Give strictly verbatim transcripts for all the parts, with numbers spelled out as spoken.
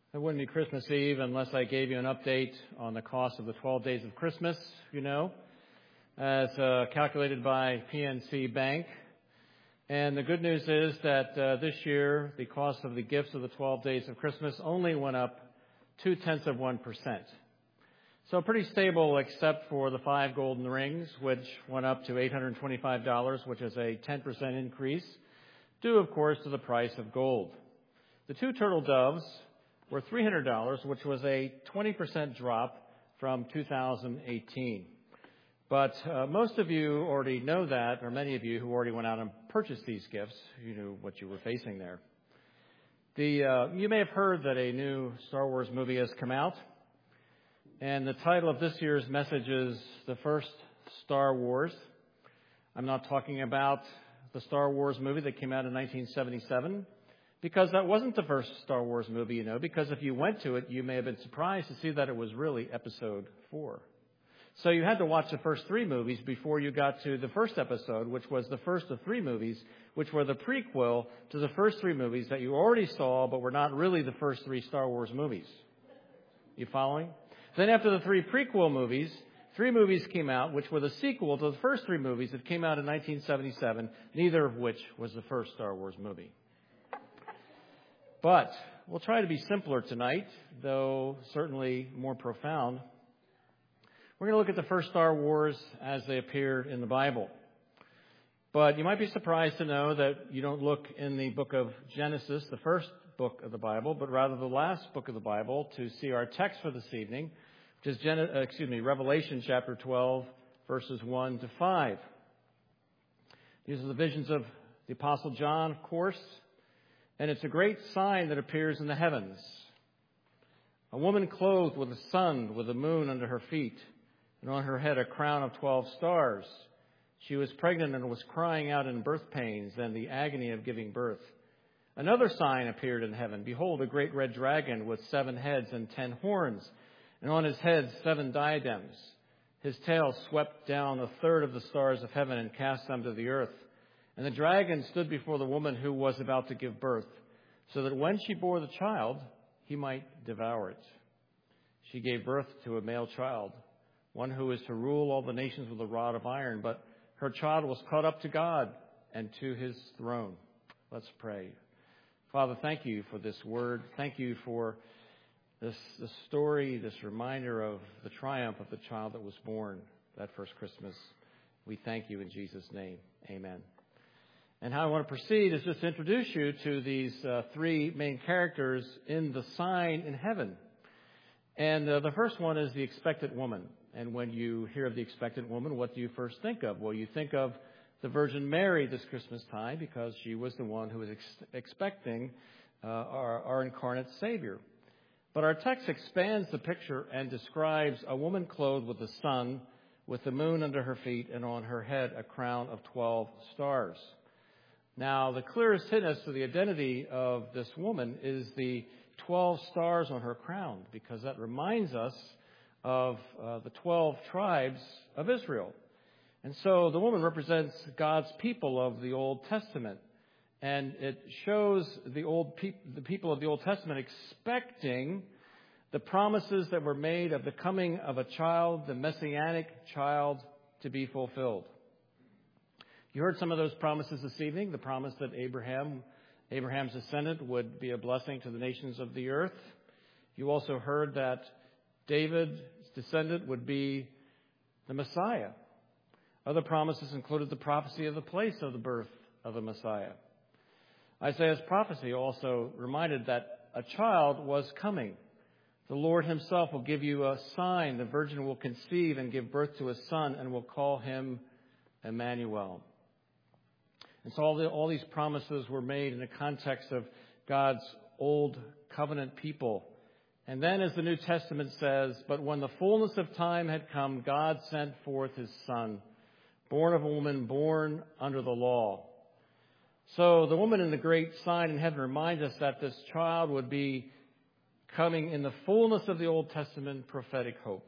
It wouldn't be Christmas Eve unless I gave you an update on the cost of the twelve days of Christmas, you know, as uh, calculated by P N C Bank. And the good news is that uh, this year, the cost of the gifts of the twelve days of Christmas only went up two-tenths of one percent. So pretty stable except for the five golden rings, which went up to eight hundred twenty-five dollars, which is a ten percent increase, due, of course, to the price of gold. The two turtle doves were three hundred dollars, which was a twenty percent drop from two thousand eighteen. But uh, most of you already know that, or many of you who already went out and purchased these gifts, you knew what you were facing there. The uh, you may have heard that a new Star Wars movie has come out, and the title of this year's message is The First Star Wars. I'm not talking about the Star Wars movie that came out in nineteen seventy-seven, because that wasn't the first Star Wars movie, you know, because if you went to it, you may have been surprised to see that it was really episode four. So you had to watch the first three movies before you got to the first episode, which was the first of three movies, which were the prequel to the first three movies that you already saw, but were not really the first three Star Wars movies. You following? Then after the three prequel movies, three movies came out, which were the sequel to the first three movies that came out in nineteen seventy-seven, neither of which was the first Star Wars movie. But we'll try to be simpler tonight, though certainly more profound. We're going to look at the first Star Wars as they appeared in the Bible. But you might be surprised to know that you don't look in the book of Genesis, the first book of the Bible, but rather the last book of the Bible to see our text for this evening, which is Gen- uh, excuse me, Revelation chapter twelve, verses one to five. These are the visions of the Apostle John, of course. And it's a great sign that appears in the heavens. A woman clothed with the sun, with the moon under her feet, and on her head a crown of twelve stars. She was pregnant and was crying out in birth pains and the agony of giving birth. Another sign appeared in heaven. Behold, a great red dragon with seven heads and ten horns, and on his head seven diadems. His tail swept down a third of the stars of heaven and cast them to the earth. And the dragon stood before the woman who was about to give birth, so that when she bore the child, he might devour it. She gave birth to a male child, one who is to rule all the nations with a rod of iron. But her child was caught up to God and to his throne. Let's pray. Father, thank you for this word. Thank you for this, this story, this reminder of the triumph of the child that was born that first Christmas. We thank you in Jesus' name. Amen. And how I want to proceed is just to introduce you to these uh, three main characters in the sign in heaven. And uh, the first one is the expectant woman. And when you hear of the expectant woman, what do you first think of? Well, you think of the Virgin Mary this Christmas time because she was the one who was ex- expecting uh, our, our incarnate Savior. But our text expands the picture and describes a woman clothed with the sun, with the moon under her feet, and on her head a crown of twelve stars. Now, the clearest hint as to the identity of this woman is the twelve stars on her crown, because that reminds us of uh, the twelve tribes of Israel. And so the woman represents God's people of the Old Testament. And it shows the old pe- the people of the Old Testament expecting the promises that were made of the coming of a child, the messianic child, to be fulfilled. You heard some of those promises this evening. The promise that Abraham, Abraham's descendant, would be a blessing to the nations of the earth. You also heard that David's descendant would be the Messiah. Other promises included the prophecy of the place of the birth of the Messiah. Isaiah's prophecy also reminded that a child was coming. The Lord himself will give you a sign. The virgin will conceive and give birth to a son and will call him Emmanuel. And so all, the, all these promises were made in the context of God's old covenant people. And then, as the New Testament says, but when the fullness of time had come, God sent forth his son, born of a woman, born under the law. So the woman in the great sign in heaven reminds us that this child would be coming in the fullness of the Old Testament prophetic hope.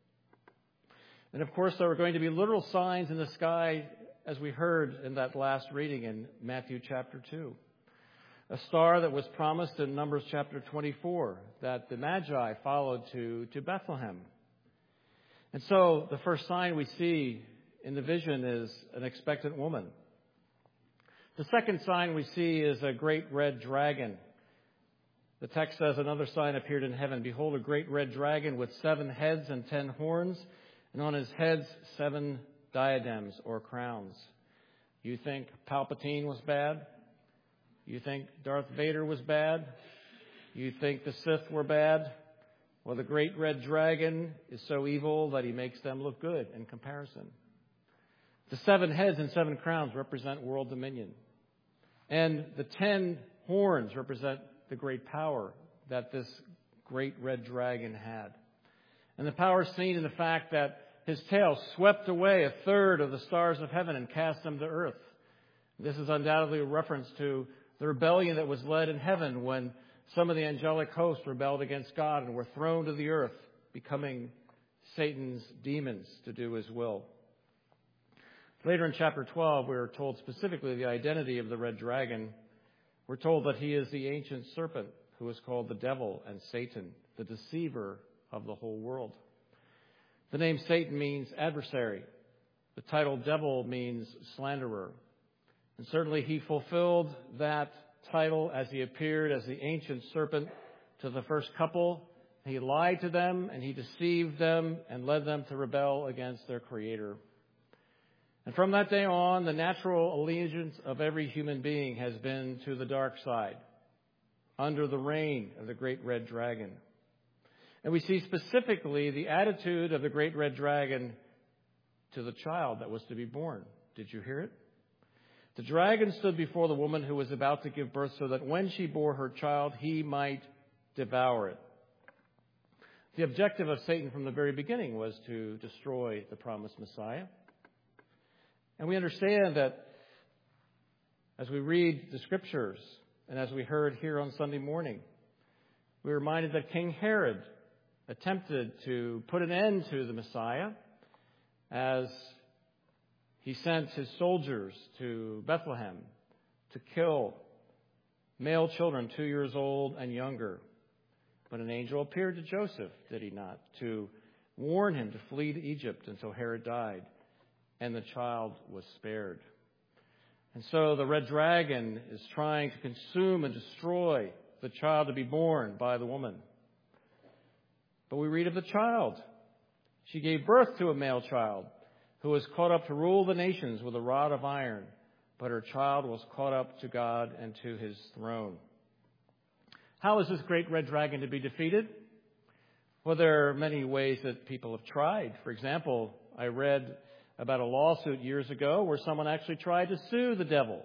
And of course, there are going to be literal signs in the sky, as we heard in that last reading in Matthew chapter two. a star that was promised in Numbers chapter twenty-four that the Magi followed to, to Bethlehem. And so the first sign we see in the vision is an expectant woman. The second sign we see is a great red dragon. The text says, another sign appeared in heaven. Behold, a great red dragon with seven heads and ten horns, and on his heads seven diadems or crowns. You think Palpatine was bad? You think Darth Vader was bad? You think the Sith were bad? Well, the great red dragon is so evil that he makes them look good in comparison. The seven heads and seven crowns represent world dominion. And the ten horns represent the great power that this great red dragon had. And the power is seen in the fact that his tail swept away a third of the stars of heaven and cast them to earth. This is undoubtedly a reference to the rebellion that was led in heaven when some of the angelic hosts rebelled against God and were thrown to the earth, becoming Satan's demons to do his will. Later in chapter twelve, we are told specifically the identity of the red dragon. We're told that he is the ancient serpent who is called the devil and Satan, the deceiver of the whole world. The name Satan means adversary. The title devil means slanderer. And certainly he fulfilled that title as he appeared as the ancient serpent to the first couple. He lied to them and he deceived them and led them to rebel against their Creator. And from that day on, the natural allegiance of every human being has been to the dark side, under the reign of the great red dragon. And we see specifically the attitude of the great red dragon to the child that was to be born. Did you hear it? The dragon stood before the woman who was about to give birth so that when she bore her child, he might devour it. The objective of Satan from the very beginning was to destroy the promised Messiah. And we understand that as we read the Scriptures and as we heard here on Sunday morning, we're reminded that King Herod attempted to put an end to the Messiah as he sent his soldiers to Bethlehem to kill male children two years old and younger. But an angel appeared to Joseph, did he not, to warn him to flee to Egypt until Herod died. And the child was spared. And so the red dragon is trying to consume and destroy the child to be born by the woman. But we read of the child. She gave birth to a male child who was caught up to rule the nations with a rod of iron. But her child was caught up to God and to his throne. How is this great red dragon to be defeated? Well, there are many ways that people have tried. For example, I read about a lawsuit years ago where someone actually tried to sue the devil.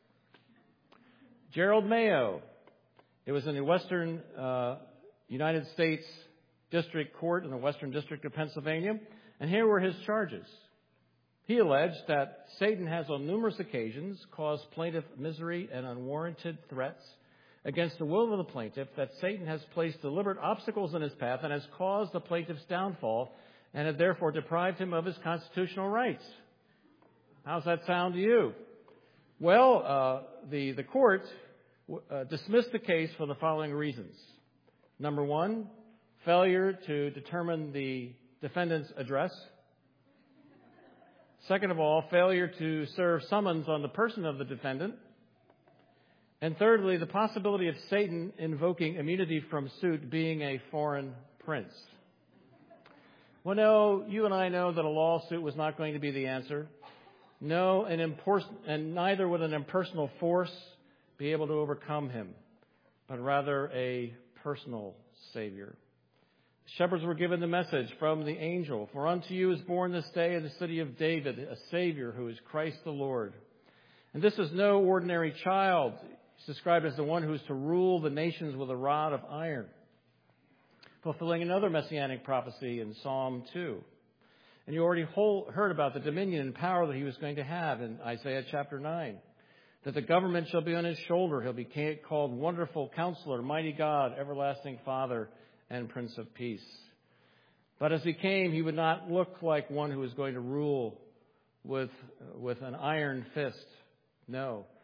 Gerald Mayo. It was in the Western uh, United States District Court in the Western District of Pennsylvania. And here were his charges. He alleged that Satan has on numerous occasions caused plaintiff misery and unwarranted threats against the will of the plaintiff, that Satan has placed deliberate obstacles in his path and has caused the plaintiff's downfall and had therefore deprived him of his constitutional rights. How's that sound to you? Well, uh, the, the court uh, dismissed the case for the following reasons. Number one, failure to determine the defendant's address. Second of all, failure to serve summons on the person of the defendant. And thirdly, the possibility of Satan invoking immunity from suit being a foreign prince. Well, no, you and I know that a lawsuit was not going to be the answer. No, an impor- and neither would an impersonal force be able to overcome him, but rather a personal Savior. Shepherds were given the message from the angel, "For unto you is born this day in the city of David a Savior who is Christ the Lord." And this is no ordinary child. He's described as the one who is to rule the nations with a rod of iron, fulfilling another messianic prophecy in Psalm two. And you already heard about the dominion and power that he was going to have in Isaiah chapter nine. That the government shall be on his shoulder. He'll be called Wonderful Counselor, Mighty God, Everlasting Father, and Prince of Peace. But as he came, he would not look like one who is going to rule with, with an iron fist. No.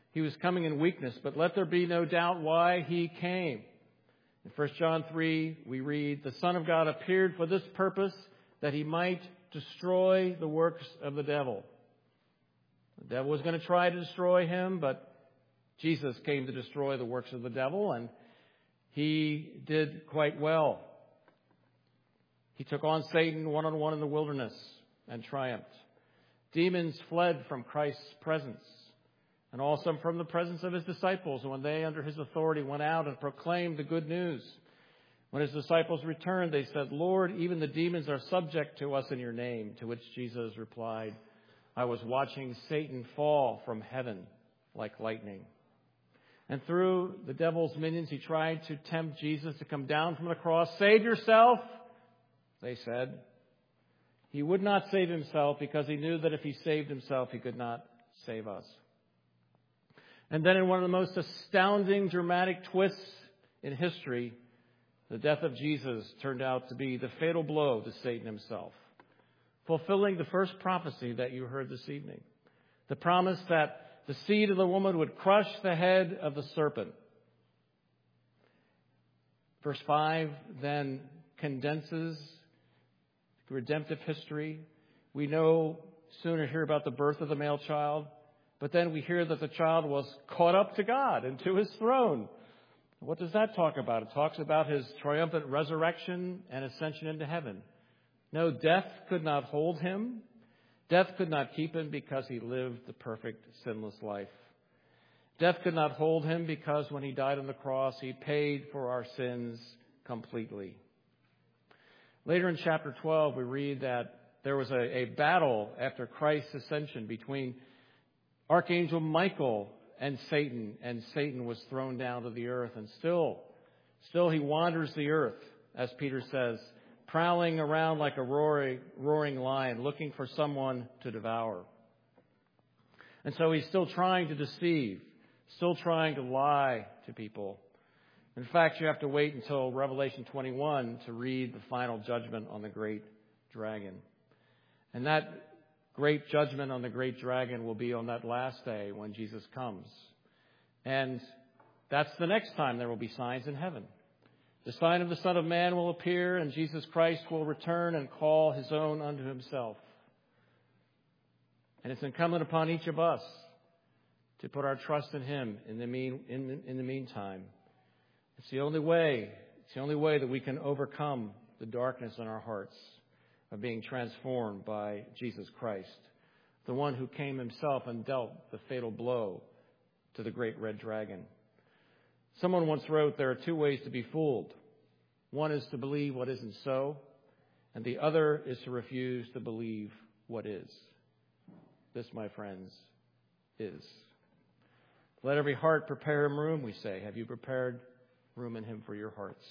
He was coming in weakness, but let there be no doubt why he came. In First John three, we read, "The Son of God appeared for this purpose, that he might destroy the works of the devil." The devil was going to try to destroy him, but Jesus came to destroy the works of the devil, and he did quite well. He took on Satan one-on-one in the wilderness and triumphed. Demons fled from Christ's presence, and also from the presence of his disciples when they, under his authority, went out and proclaimed the good news. When his disciples returned, they said, "Lord, even the demons are subject to us in your name." To which Jesus replied, "I was watching Satan fall from heaven like lightning." And through the devil's minions, he tried to tempt Jesus to come down from the cross. "Save yourself," they said. He would not save himself because he knew that if he saved himself, he could not save us. And then in one of the most astounding, dramatic twists in history, the death of Jesus turned out to be the fatal blow to Satan himself, fulfilling the first prophecy that you heard this evening. The promise that the seed of the woman would crush the head of the serpent. Verse five then condenses redemptive history. We no sooner hear about the birth of the male child, but then we hear that the child was caught up to God and to his throne. What does that talk about? It talks about his triumphant resurrection and ascension into heaven. No, death could not hold him. Death could not keep him because he lived the perfect, sinless life. Death could not hold him because when he died on the cross, he paid for our sins completely. Later in chapter twelve, we read that there was a, a battle after Christ's ascension between Archangel Michael and Satan, and Satan was thrown down to the earth. And still, still he wanders the earth, as Peter says, prowling around like a roaring, roaring lion, looking for someone to devour. And so he's still trying to deceive, still trying to lie to people. In fact, you have to wait until Revelation twenty-one to read the final judgment on the great dragon. And that great judgment on the great dragon will be on that last day when Jesus comes. And that's the next time there will be signs in heaven. The sign of the Son of Man will appear, and Jesus Christ will return and call his own unto himself. And it's incumbent upon each of us to put our trust in him in the mean, in, in the meantime. It's the only way, it's the only way that we can overcome the darkness in our hearts of being transformed by Jesus Christ, the one who came himself and dealt the fatal blow to the great red dragon. Someone once wrote, there are two ways to be fooled. One is to believe what isn't so, and the other is to refuse to believe what is. This, my friends, is. Let every heart prepare him room, we say. Have you prepared room in him for your hearts?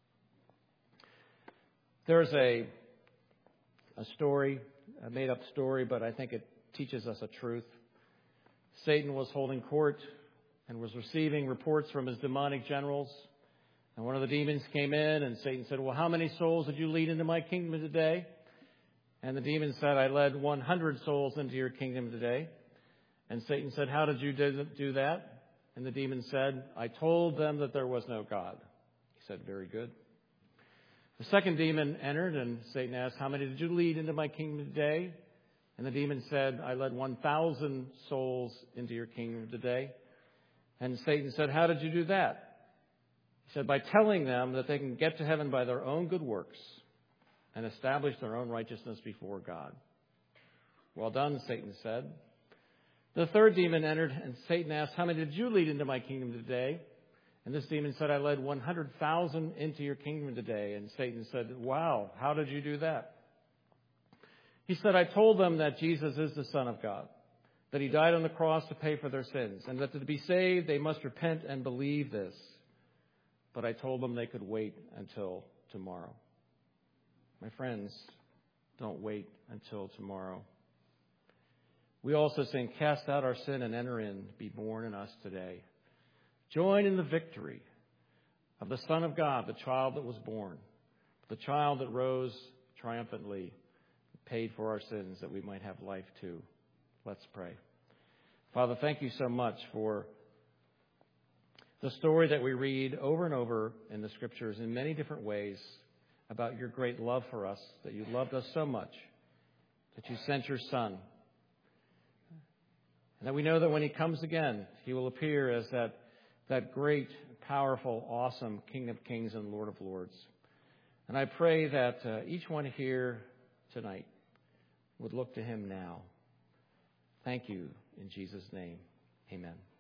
There's a a story, a made-up story, but I think it teaches us a truth. Satan was holding court and was receiving reports from his demonic generals. And one of the demons came in, and Satan said, well, how many souls did you lead into my kingdom today? And the demon said, I led one hundred souls into your kingdom today. And Satan said, how did you do that? And the demon said, I told them that there was no God. He said, very good. The second demon entered, and Satan asked, how many did you lead into my kingdom today? And the demon said, I led one thousand souls into your kingdom today. And Satan said, how did you do that? He said, by telling them that they can get to heaven by their own good works and establish their own righteousness before God. Well done, Satan said. The third demon entered, and Satan asked, how many did you lead into my kingdom today? And this demon said, I led one hundred thousand into your kingdom today. And Satan said, wow, how did you do that? He said, I told them that Jesus is the Son of God, that he died on the cross to pay for their sins, and that to be saved, they must repent and believe this. But I told them they could wait until tomorrow. My friends, don't wait until tomorrow. We also sing, cast out our sin and enter in, be born in us today. Join in the victory of the Son of God, the child that was born, the child that rose triumphantly, paid for our sins that we might have life too. Let's pray. Father, thank you so much for The story that we read over and over in the Scriptures in many different ways about your great love for us, that you loved us so much, that you sent your Son. And that we know that when he comes again, he will appear as that, that great, powerful, awesome King of Kings and Lord of Lords. And I pray that uh, each one here tonight would look to him now. Thank you in Jesus' name. Amen.